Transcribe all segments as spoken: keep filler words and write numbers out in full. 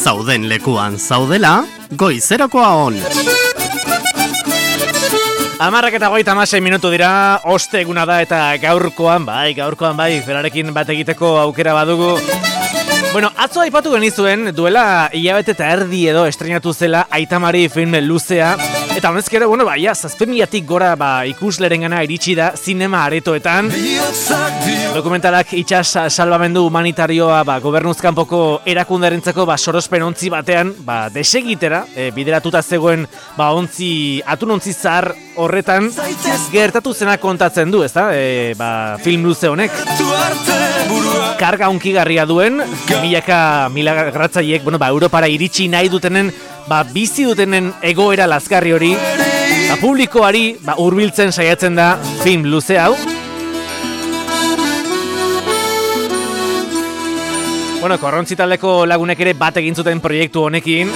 Zauden lekuan zaudela, goizerakoa on. Amarrak eta goita hamasei minutu dira, osteguna da eta gaurkoan bai, gaurkoan bai, berarekin bat egiteko aukera badugu. Bueno, atzo aipatu genizuen, duela hilabete eta erdi edo estrenatu zela Aita Mari film luzea, eta honezkero, bueno, bai, zazpemilatik gora ba, ikuslerengana iritsi da zinema aretoetan. Dokumentalak itsas salbamendu humanitarioa ba, gobernuzkanpoko erakundarentzako ba, sorospen ontzi batean ba, desegitera, e, bideratuta zegoen ba, ontzi, atun ontzi zahar horretan gertatu zena kontatzen du, ezta? E, ba, film luze honek. Karga hunkigarria duen, milaka milagratzaiek, bueno, ba, Europara iritsi nahi dutenen, ba, bizi dutenen egoera lazgarri hori, ba, publikoari ba, hurbiltzen saiatzen da film luze hau. Bueno, Korrontzi taldeko lagunek ere bat egin zuten proiektu honekin.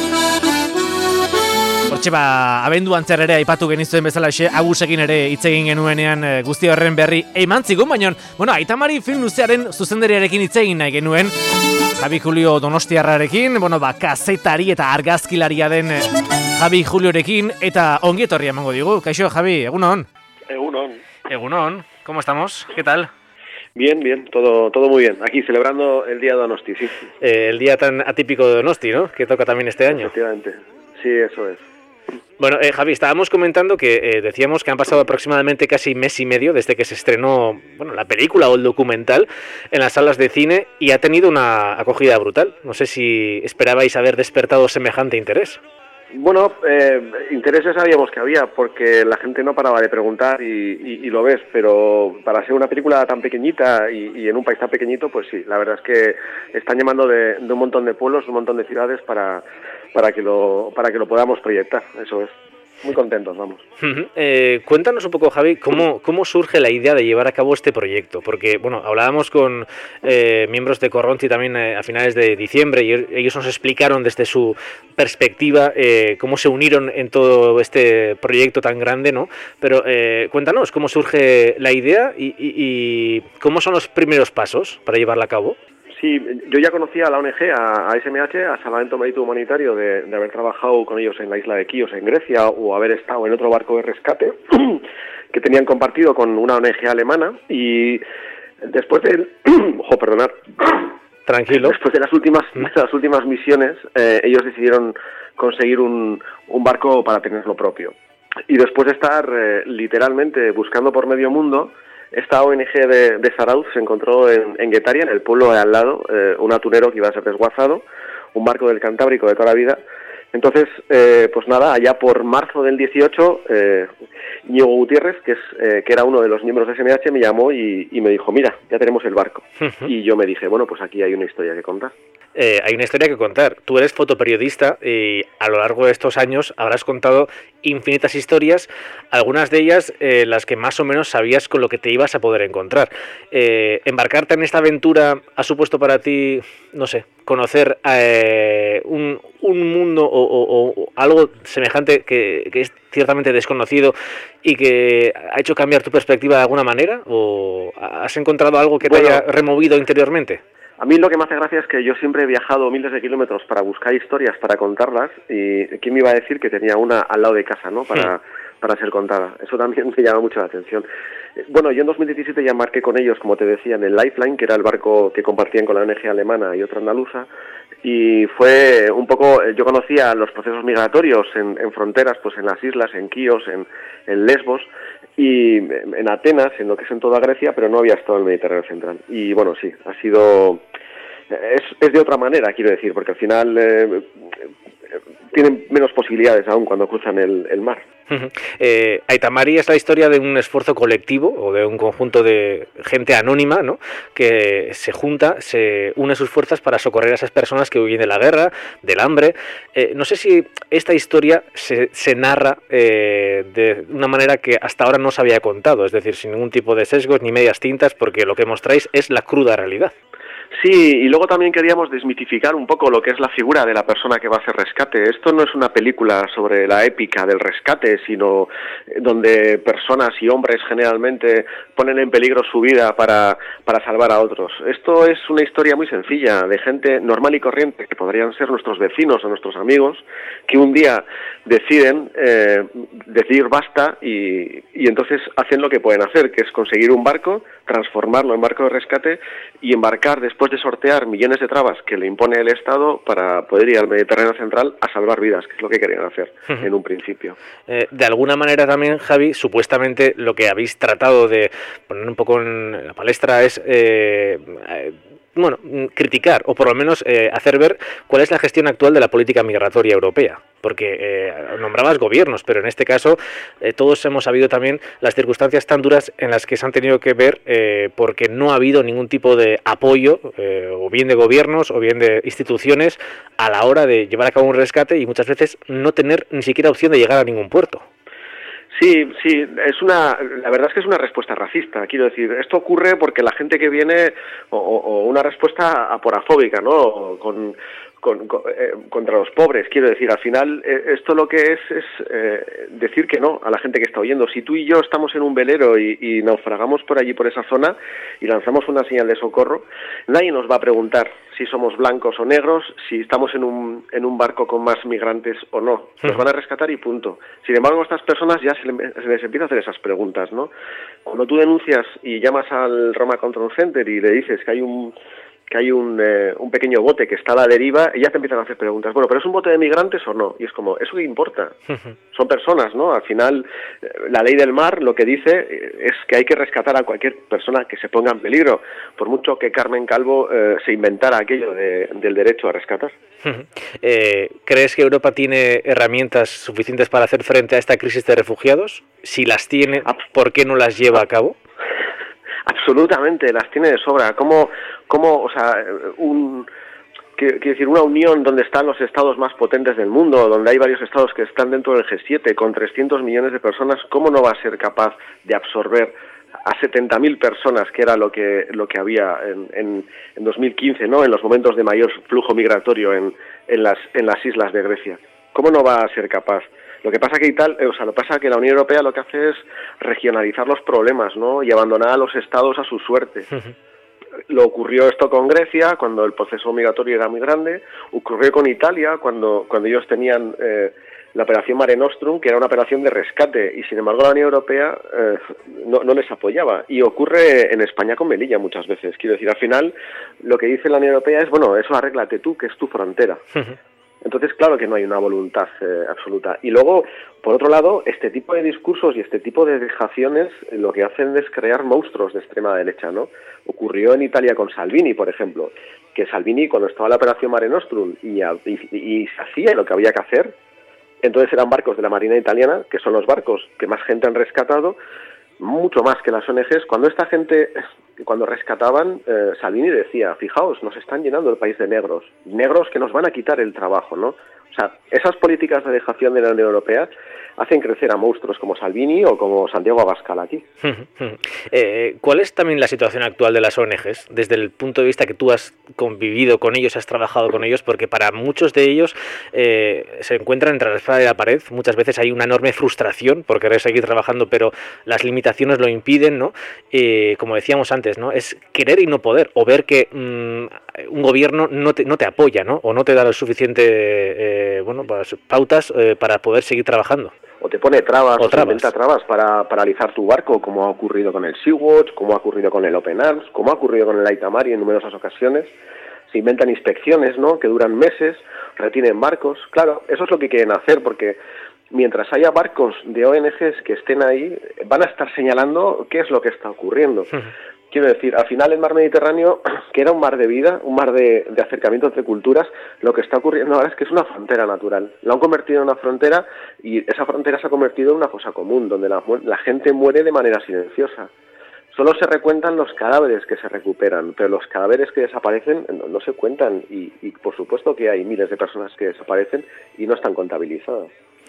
Hortxe ba, abenduan zer ere aipatu genizuen bezala xe, Agusekin ere hitz egin genuenean e, guzti horren berri eman zigun, baina, bueno, Aita Mari film luzearen zuzendariarekin hitz egin nahi genuen, Javi Julio Donostiarrarekin, bueno, ba, kazetari eta argazkilaria den e, Javi Juliorekin, eta ongi etorria emango digu. Kaixo, Javi, egunon? Egunon. Egunon, ¿cómo estamos? ¿Qué tal? Bien, bien, todo, todo muy bien. Aquí celebrando el día de Donosti, sí. Eh, el día tan atípico de Donosti, ¿no? Que toca también este año. Efectivamente, sí, eso es. Bueno, eh, Javi, estábamos comentando que eh, decíamos que han pasado aproximadamente casi mes y medio desde que se estrenó, bueno, la película o el documental en las salas de cine y ha tenido una acogida brutal. No sé si esperabais haber despertado semejante interés. Bueno, eh, intereses sabíamos que había porque la gente no paraba de preguntar y, y, y lo ves, pero para ser una película tan pequeñita y, y en un país tan pequeñito, pues sí, la verdad es que están llamando de, de un montón de pueblos, un montón de ciudades para, para, que lo, para que lo podamos proyectar, eso es. Muy contentos, vamos. Uh-huh. Eh, cuéntanos un poco, Javi, ¿cómo, cómo surge la idea de llevar a cabo este proyecto? Porque, bueno, hablábamos con eh, miembros de Korrontzi también eh, a finales de diciembre y ellos nos explicaron desde su perspectiva eh, cómo se unieron en todo este proyecto tan grande, ¿no? Pero eh, cuéntanos, ¿cómo surge la idea y, y, y cómo son los primeros pasos para llevarla a cabo? Sí, yo ya conocía a la O N G, a, a S M H, a Salvamento Marítimo Humanitario, de, de haber trabajado con ellos en la isla de Quíos, en Grecia, o haber estado en otro barco de rescate que tenían compartido con una O N G alemana, y después de... ¡Ojo, perdonad! Tranquilo. Después de las últimas, de las últimas misiones, eh, ellos decidieron conseguir un, un barco para tenerlo propio. Y después de estar eh, literalmente buscando por medio mundo, esta O N G de, de Zarauz se encontró en, en Guetaria, en el pueblo de al lado, eh, un atunero que iba a ser desguazado, un barco del Cantábrico de toda la vida. Entonces, eh, pues nada, allá por marzo del dieciocho, eh, Íñigo Gutiérrez, que, es, eh, que era uno de los miembros de S M H, me llamó y, y me dijo, mira, ya tenemos el barco. Uh-huh. Y yo me dije, bueno, pues aquí hay una historia que contar. Eh, hay una historia que contar. Tú eres fotoperiodista y a lo largo de estos años habrás contado infinitas historias, algunas de ellas eh, las que más o menos sabías con lo que te ibas a poder encontrar. Eh, embarcarte en esta aventura ha supuesto para ti, no sé, conocer eh, un, un mundo o, o, o algo semejante que, que es ciertamente desconocido y que ha hecho cambiar tu perspectiva de alguna manera, o has encontrado algo que te bueno, haya removido interiormente. A mí lo que me hace gracia es que yo siempre he viajado miles de kilómetros para buscar historias, para contarlas, y ¿quién me iba a decir que tenía una al lado de casa, ¿no? Para, sí. para ser contada. Eso también me llama mucho la atención. Bueno, yo en dos mil diecisiete ya embarqué con ellos, como te decía, en el Lifeline, que era el barco que compartían con la O N G alemana y otra andaluza, y fue un poco, yo conocía los procesos migratorios en, en fronteras, pues en las islas, en Quíos, en, en Lesbos, y en Atenas, en lo que es en toda Grecia, pero no había estado en el Mediterráneo Central. Y bueno, sí, ha sido... Es, es de otra manera, quiero decir, porque al final eh, tienen menos posibilidades aún cuando cruzan el, el mar. Uh-huh. eh, Aita Mari es la historia de un esfuerzo colectivo o de un conjunto de gente anónima, ¿no?, que se junta, se une sus fuerzas para socorrer a esas personas que huyen de la guerra, del hambre. Eh, no sé si esta historia se, se narra eh, de una manera que hasta ahora no se había contado, es decir, sin ningún tipo de sesgos ni medias tintas, porque lo que mostráis es la cruda realidad. Sí, y luego también queríamos desmitificar un poco lo que es la figura de la persona que va a hacer rescate. Esto no es una película sobre la épica del rescate, sino donde personas y hombres generalmente ponen en peligro su vida para, para salvar a otros. Esto es una historia muy sencilla, de gente normal y corriente, que podrían ser nuestros vecinos o nuestros amigos, que un día deciden eh, decidir basta y, y entonces hacen lo que pueden hacer, que es conseguir un barco, transformarlo en barco de rescate y embarcar después de sortear millones de trabas que le impone el Estado para poder ir al Mediterráneo central a salvar vidas, que es lo que querían hacer uh-huh. en un principio. Eh, de alguna manera también, Javi, supuestamente lo que habéis tratado de poner un poco en la palestra es... Eh, eh, bueno, criticar o por lo menos eh, hacer ver cuál es la gestión actual de la política migratoria europea. Porque eh, nombrabas gobiernos, pero en este caso eh, todos hemos sabido también las circunstancias tan duras en las que se han tenido que ver eh, porque no ha habido ningún tipo de apoyo, eh, o bien de gobiernos o bien de instituciones, a la hora de llevar a cabo un rescate y muchas veces no tener ni siquiera opción de llegar a ningún puerto. Sí, sí, es una, la verdad es que es una respuesta racista, quiero decir, esto ocurre porque la gente que viene, o, o una respuesta aporafóbica, ¿no?, con, con, con, eh, contra los pobres, quiero decir, al final eh, esto lo que es es eh, decir que no a la gente que está oyendo. Si tú y yo estamos en un velero y, y naufragamos por allí, por esa zona, y lanzamos una señal de socorro, nadie nos va a preguntar si somos blancos o negros, si estamos en un, en un barco con más migrantes o no. Nos van a rescatar y punto. Sin embargo, a estas personas ya se, le, se les empieza a hacer esas preguntas, ¿no? Cuando tú denuncias y llamas al Roma Control Center y le dices que hay un que hay un, eh, un pequeño bote que está a la deriva, y ya te empiezan a hacer preguntas. Bueno, ¿pero es un bote de migrantes o no? Y es como, ¿eso qué importa? Son personas, ¿no? Al final, eh, la ley del mar lo que dice eh, es que hay que rescatar a cualquier persona que se ponga en peligro, por mucho que Carmen Calvo eh, se inventara aquello de, del derecho a rescatar. Eh, ¿Crees que Europa tiene herramientas suficientes para hacer frente a esta crisis de refugiados? Si las tiene, ¿por qué no las lleva a cabo? Absolutamente, las tiene de sobra. ¿Cómo, cómo o sea, un, quiero decir, una unión donde están los estados más potentes del mundo, donde hay varios estados que están dentro del G siete, con trescientos millones de personas, ¿cómo no va a ser capaz de absorber a setenta mil personas, que era lo que lo que había en, en, en dos mil quince, ¿no?, en los momentos de mayor flujo migratorio en, en, las, en las islas de Grecia? ¿Cómo no va a ser capaz? Lo que pasa que tal, o sea, lo que pasa que la Unión Europea lo que hace es regionalizar los problemas, ¿no?, y abandonar a los estados a su suerte. Uh-huh. Lo ocurrió esto con Grecia cuando el proceso migratorio era muy grande, ocurrió con Italia cuando cuando ellos tenían eh, la operación Mare Nostrum, que era una operación de rescate, y sin embargo la Unión Europea eh, no, no les apoyaba. Y ocurre en España con Melilla muchas veces. Quiero decir, al final lo que dice la Unión Europea es, bueno, eso arréglate tú, que es tu frontera. Uh-huh. Entonces, claro que no hay una voluntad eh, absoluta. Y luego, por otro lado, este tipo de discursos y este tipo de dejaciones eh, lo que hacen es crear monstruos de extrema derecha, ¿no? Ocurrió en Italia con Salvini, por ejemplo, que Salvini, cuando estaba en la operación Mare Nostrum y, y, y se hacía lo que había que hacer, entonces eran barcos de la Marina italiana, que son los barcos que más gente han rescatado, mucho más que las O N Ges. Cuando esta gente, cuando rescataban, eh, Salvini decía, fijaos, nos están llenando el país de negros, negros que nos van a quitar el trabajo, ¿no? O sea, esas políticas de dejación de la Unión Europea hacen crecer a monstruos como Salvini o como Santiago Abascal aquí. eh, ¿Cuál es también la situación actual de las O N Ges desde el punto de vista que tú has convivido con ellos, has trabajado con ellos? Porque para muchos de ellos eh, se encuentran entre la espada y la pared. Muchas veces hay una enorme frustración por querer seguir trabajando, pero las limitaciones lo impiden, ¿no? Eh, como decíamos antes, ¿no? Es querer y no poder, o ver que mmm, un gobierno no te, no te apoya, ¿no? O no te da lo suficiente eh, bueno, pues, pautas eh, para poder seguir trabajando. O te pone trabas, o, o trabas. te inventa trabas para paralizar tu barco, como ha ocurrido con el Sea-Watch, como ha ocurrido con el Open Arms, como ha ocurrido con el Aitamari en numerosas ocasiones. Se inventan inspecciones, ¿no?, que duran meses, retienen barcos. Claro, eso es lo que quieren hacer, porque mientras haya barcos de O N Ges que estén ahí, van a estar señalando qué es lo que está ocurriendo. Uh-huh. Quiero decir, al final el mar Mediterráneo, que era un mar de vida, un mar de, de acercamiento entre culturas, lo que está ocurriendo ahora es que es una frontera natural. Lo han convertido en una frontera y esa frontera se ha convertido en una fosa común, donde la, la gente muere de manera silenciosa. Solo se recuentan los cadáveres que se recuperan, pero los cadáveres que desaparecen no, no se cuentan y, y por supuesto que hay miles de personas que desaparecen y no están contabilizadas.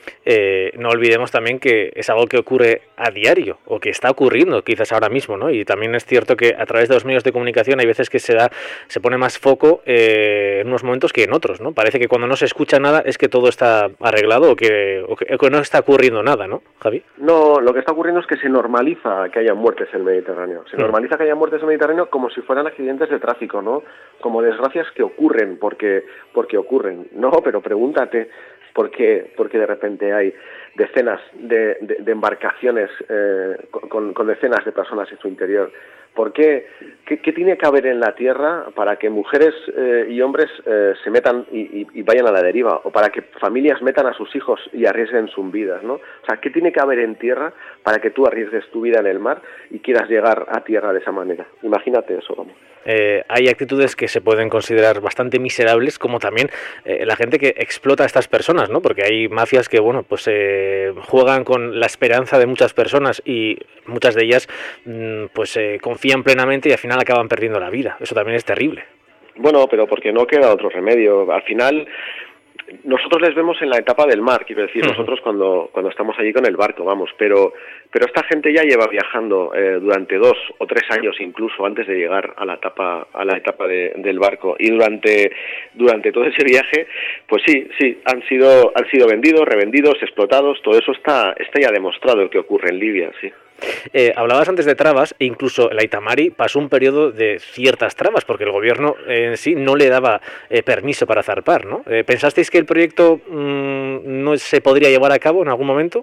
Eh, no olvidemos también que es algo que ocurre a diario o que está ocurriendo quizás ahora mismo, ¿no? Y también es cierto que a través de los medios de comunicación hay veces que se da, se pone más foco eh, en unos momentos que en otros, ¿no? Parece que cuando no se escucha nada es que todo está arreglado o que, o que, o que no está ocurriendo nada, ¿no, Javi? No, lo que está ocurriendo es que se normaliza que haya muertes en el Mediterráneo. Se normaliza que haya muertes en el Mediterráneo como si fueran accidentes de tráfico, ¿no? Como desgracias que ocurren porque, porque ocurren. No, pero pregúntate por qué, porque de repente hay decenas de, de, de embarcaciones eh, con, con decenas de personas en su interior. ¿Por qué? ¿Qué, qué tiene que haber en la tierra para que mujeres eh, y hombres eh, se metan y, y, y vayan a la deriva? O para que familias metan a sus hijos y arriesguen sus vidas, ¿no? O sea, ¿qué tiene que haber en tierra para que tú arriesgues tu vida en el mar y quieras llegar a tierra de esa manera? Imagínate eso, vamos. Eh, hay actitudes que se pueden considerar bastante miserables, como también eh, la gente que explota a estas personas, ¿no? Porque hay mafias que, bueno, pues eh, juegan con la esperanza de muchas personas y muchas de ellas, mmm, pues eh, confían plenamente y al final acaban perdiendo la vida. Eso también es terrible. Bueno, pero porque no queda otro remedio. Al final, nosotros les vemos en la etapa del mar, quiero decir, uh-huh. nosotros cuando cuando estamos allí con el barco, vamos, pero pero esta gente ya lleva viajando eh, durante dos o tres años incluso antes de llegar a la etapa a la etapa de, del barco, y durante durante todo ese viaje, pues sí, sí, han sido han sido vendidos, revendidos, explotados, todo eso está está ya demostrado que ocurre en Libia, sí. Eh, hablabas antes de trabas e incluso el Aita Mari pasó un periodo de ciertas trabas porque el gobierno en sí no le daba eh, permiso para zarpar, ¿no? Eh, ¿Pensasteis que el proyecto mmm, no se podría llevar a cabo en algún momento?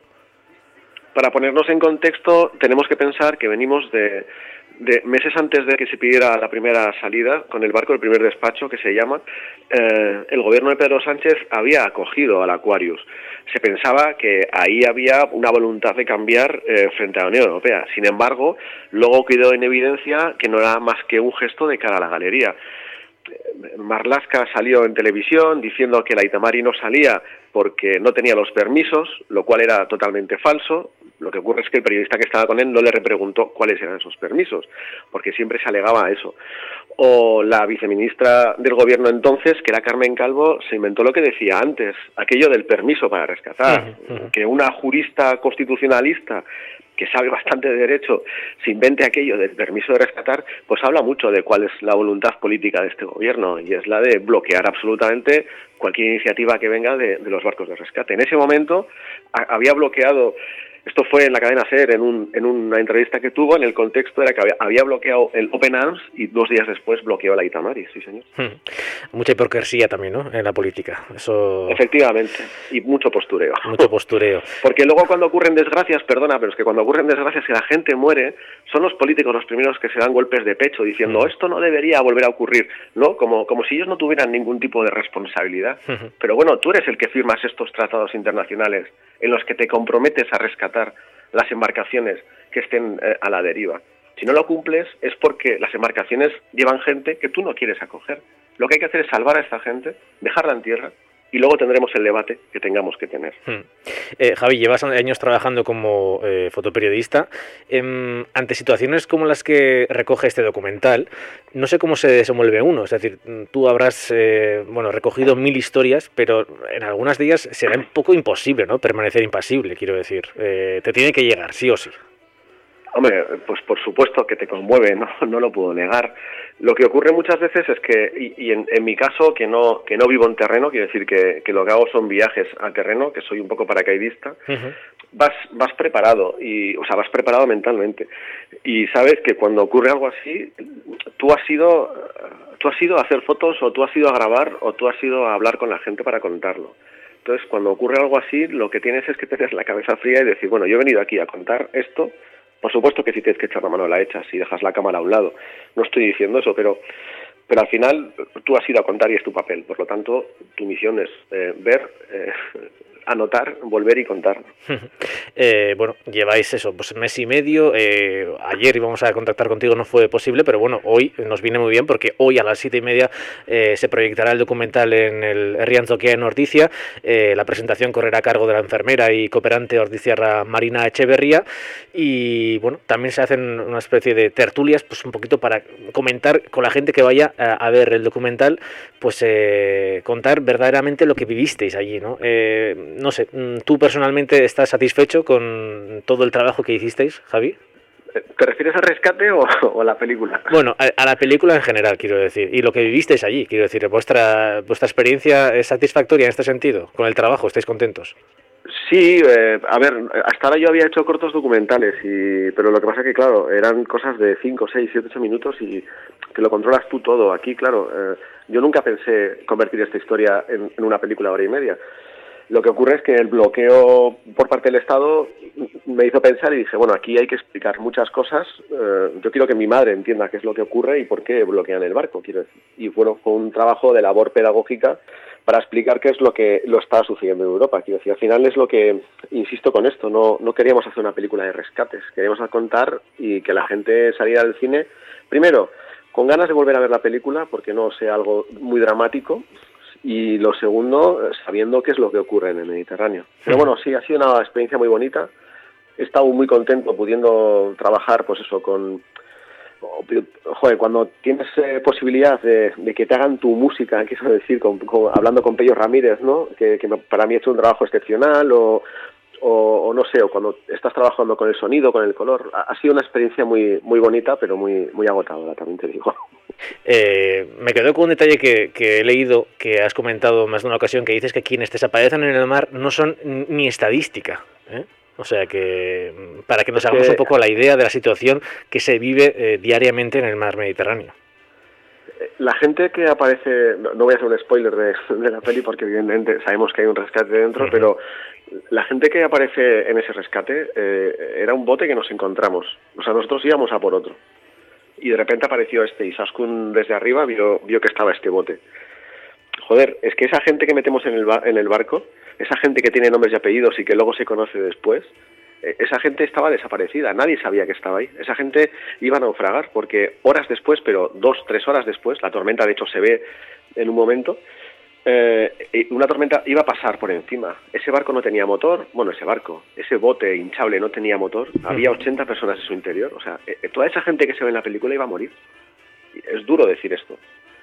Para ponernos en contexto, tenemos que pensar que venimos de, de meses antes de que se pidiera la primera salida con el barco, el primer despacho que se llama, eh, el gobierno de Pedro Sánchez había acogido al Aquarius. Se pensaba que ahí había una voluntad de cambiar eh, frente a la Unión Europea. Sin embargo, luego quedó en evidencia que no era más que un gesto de cara a la galería. Marlaska salió en televisión diciendo que el Aita Mari no salía porque no tenía los permisos, lo cual era totalmente falso. Lo que ocurre es que el periodista que estaba con él no le repreguntó cuáles eran esos permisos, porque siempre se alegaba a eso. O la viceministra del gobierno entonces, que era Carmen Calvo, se inventó lo que decía antes, aquello del permiso para rescatar, uh-huh, uh-huh. que una jurista constitucionalista que sabe bastante de derecho se invente aquello del permiso de rescatar, pues habla mucho de cuál es la voluntad política de este gobierno, y es la de bloquear absolutamente cualquier iniciativa que venga de, de los barcos de rescate. En ese momento a, había bloqueado. Esto fue en la cadena SER, en, un, en una entrevista que tuvo, en el contexto era que había, había bloqueado el Open Arms y dos días después bloqueó el Aita Mari, sí señor. Hmm. Mucha hipocresía también, ¿no?, en la política. Eso... Efectivamente, y mucho postureo. Mucho postureo. Porque luego cuando ocurren desgracias, perdona, pero es que cuando ocurren desgracias y la gente muere, son los políticos los primeros que se dan golpes de pecho diciendo hmm. esto no debería volver a ocurrir, ¿no? Como, como si ellos no tuvieran ningún tipo de responsabilidad. Hmm. Pero bueno, tú eres el que firmas estos tratados internacionales en los que te comprometes a rescatar las embarcaciones que estén eh, a la deriva. Si no lo cumples es porque las embarcaciones llevan gente que tú no quieres acoger. Lo que hay que hacer es salvar a esta gente, dejarla en tierra, y luego tendremos el debate que tengamos que tener. Hmm. Eh, Javi, llevas años trabajando como eh, fotoperiodista. Eh, ante situaciones como las que recoge este documental, no sé cómo se desenvuelve uno. Es decir, tú habrás eh, bueno, recogido mil historias, pero en algunas de ellas será un poco imposible, ¿no?, permanecer impasible, quiero decir. Eh, te tiene que llegar, sí o sí. Hombre, pues por supuesto que te conmueve, no, no lo puedo negar. Lo que ocurre muchas veces es que, y, y en, en mi caso, que no que no vivo en terreno, quiero decir que, que lo que hago son viajes a terreno, que soy un poco paracaidista, uh-huh. vas vas preparado, y o sea, vas preparado mentalmente. Y sabes que cuando ocurre algo así, tú has ido, tú has ido a hacer fotos, o tú has ido a grabar, o tú has ido a hablar con la gente para contarlo. Entonces, cuando ocurre algo así, lo que tienes es que tener la cabeza fría y decir, bueno, yo he venido aquí a contar esto. Por supuesto que si tienes que echar la mano la echas y dejas la cámara a un lado. No estoy diciendo eso, pero pero al final tú has ido a contar y es tu papel. Por lo tanto, tu misión es eh, ver, eh, anotar, volver y contar. eh, bueno, lleváis eso, pues mes y medio. Eh, ayer íbamos a contactar contigo, no fue posible, pero bueno, hoy nos viene muy bien porque hoy a las siete y media eh, se proyectará el documental en el Herrian Tokia en Ordizia. Eh, la presentación correrá a cargo de la enfermera y cooperante ordiziarra Marina Echeverría. Y bueno, también se hacen una especie de tertulias, pues un poquito para comentar con la gente que vaya a, a ver el documental, pues eh, contar verdaderamente lo que vivisteis allí, ¿no? Eh, no sé, ¿tú personalmente estás satisfecho con todo el trabajo que hicisteis, Javi? ¿Te refieres al rescate o, o a la película? Bueno, a, a la película en general, quiero decir, y lo que vivisteis allí, quiero decir, vuestra vuestra experiencia es satisfactoria en este sentido, con el trabajo, ¿estáis contentos? Sí, eh, a ver, hasta ahora yo había hecho cortos documentales, y pero lo que pasa es que, claro, eran cosas de cinco, seis, siete, ocho minutos y que lo controlas tú todo. Aquí, claro, eh, yo nunca pensé convertir esta historia en, en una película de hora y media. Lo que ocurre es que el bloqueo por parte del Estado me hizo pensar y dije, bueno, aquí hay que explicar muchas cosas. Eh, yo quiero que mi madre entienda qué es lo que ocurre y por qué bloquean el barco, quiero decir. Y bueno, fue un trabajo de labor pedagógica para explicar qué es lo que lo está sucediendo en Europa. Quiero decir, al final es lo que, insisto con esto, no, no queríamos hacer una película de rescates, queríamos contar y que la gente saliera del cine, primero, con ganas de volver a ver la película, porque no sea algo muy dramático, y lo segundo, sabiendo qué es lo que ocurre en el Mediterráneo. Pero bueno, sí, ha sido una experiencia muy bonita. He estado muy contento pudiendo trabajar, pues eso, con... Joder, cuando tienes eh, posibilidad de, de que te hagan tu música, quiero decir, con, con, hablando con Pello Ramírez, ¿no? Que, que para mí ha hecho un trabajo excepcional, o, o, o no sé, o cuando estás trabajando con el sonido, con el color. Ha, ha sido una experiencia muy muy bonita, pero muy muy agotadora, también te digo. Eh, me quedo con un detalle que, que he leído, que has comentado más de una ocasión, que dices que quienes desaparecen en el mar no son ni estadística, ¿eh? O sea que, para que nos hagamos un poco la idea de la situación que se vive eh, diariamente en el mar Mediterráneo. La gente que aparece, no, no voy a hacer un spoiler de, de la peli porque evidentemente sabemos que hay un rescate dentro, uh-huh. pero la gente que aparece en ese rescate eh, era un bote que nos encontramos. O sea, nosotros íbamos a por otro. Y de repente apareció este, y Saskun desde arriba vio, vio que estaba este bote. Joder, es que esa gente que metemos en el, bar, en el barco, esa gente que tiene nombres y apellidos y que luego se conoce después, eh, esa gente estaba desaparecida, nadie sabía que estaba ahí. Esa gente iba a naufragar porque horas después, pero dos, tres horas después, la tormenta de hecho se ve en un momento, eh, una tormenta iba a pasar por encima. Ese barco no tenía motor, bueno, ese barco, ese bote hinchable no tenía motor, había ochenta personas en su interior, o sea, eh, toda esa gente que se ve en la película iba a morir. Es duro decir esto.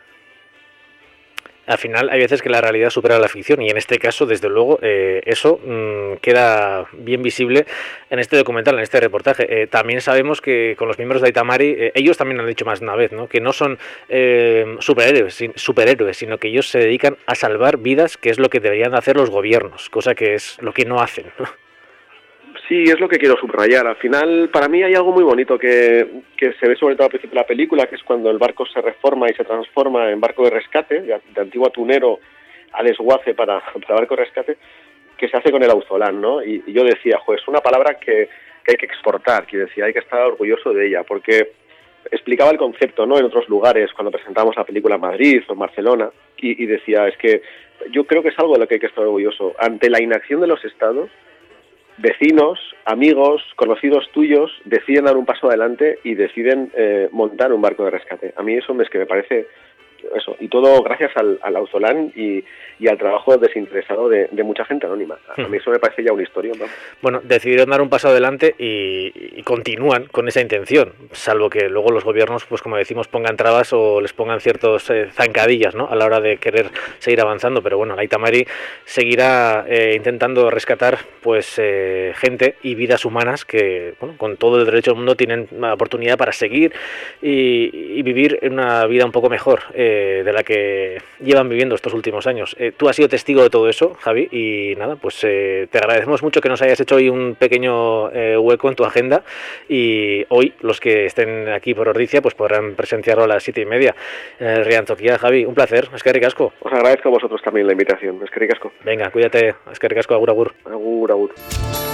Al final hay veces que la realidad supera la ficción y en este caso, desde luego, eh, eso mmm, queda bien visible en este documental, en este reportaje. Eh, también sabemos que con los miembros de Aita Mari, eh, ellos también han dicho más de una vez, ¿no? Que no son eh, superhéroes, sin, superhéroes, sino que ellos se dedican a salvar vidas, que es lo que deberían hacer los gobiernos, cosa que es lo que no hacen, ¿no? Sí, es lo que quiero subrayar. Al final, para mí hay algo muy bonito que, que se ve sobre todo al principio de la película, que es cuando el barco se reforma y se transforma en barco de rescate, de, de antiguo atunero a desguace para, para barco de rescate, que se hace con el Auzolán, ¿no? Y, y yo decía, joder, es una palabra que, que hay que exportar, que decía, hay que estar orgulloso de ella, porque explicaba el concepto, ¿no? En otros lugares, cuando presentamos la película en Madrid o en Barcelona, y, y decía, es que yo creo que es algo de lo que hay que estar orgulloso. Ante la inacción de los estados, vecinos, amigos, conocidos tuyos deciden dar un paso adelante y deciden eh, montar un barco de rescate. A mí eso es que me parece eso, y todo gracias al, al Auzolán y, y al trabajo desinteresado de, de mucha gente anónima. A mí eso me parece ya una historia, ¿no? Bueno, decidieron dar un paso adelante y, y continúan con esa intención, salvo que luego los gobiernos, pues como decimos, pongan trabas o les pongan ciertos eh, zancadillas, ¿no? A la hora de querer seguir avanzando, pero bueno, la Aita Mari seguirá eh, intentando rescatar pues eh, gente y vidas humanas que, bueno, con todo el derecho del mundo tienen una oportunidad para seguir y, y vivir una vida un poco mejor eh, de la que llevan viviendo estos últimos años. Eh, tú has sido testigo de todo eso, Javi, y nada, pues eh, te agradecemos mucho que nos hayas hecho hoy un pequeño eh, hueco en tu agenda y hoy los que estén aquí por Ordizia pues podrán presenciarlo a las siete y media. Eh, Rianzokia, Javi, un placer, eskerrik asko. Os agradezco a vosotros también la invitación, eskerrik asko. Venga, cuídate, eskerrik asko, agur agur. Agur agur.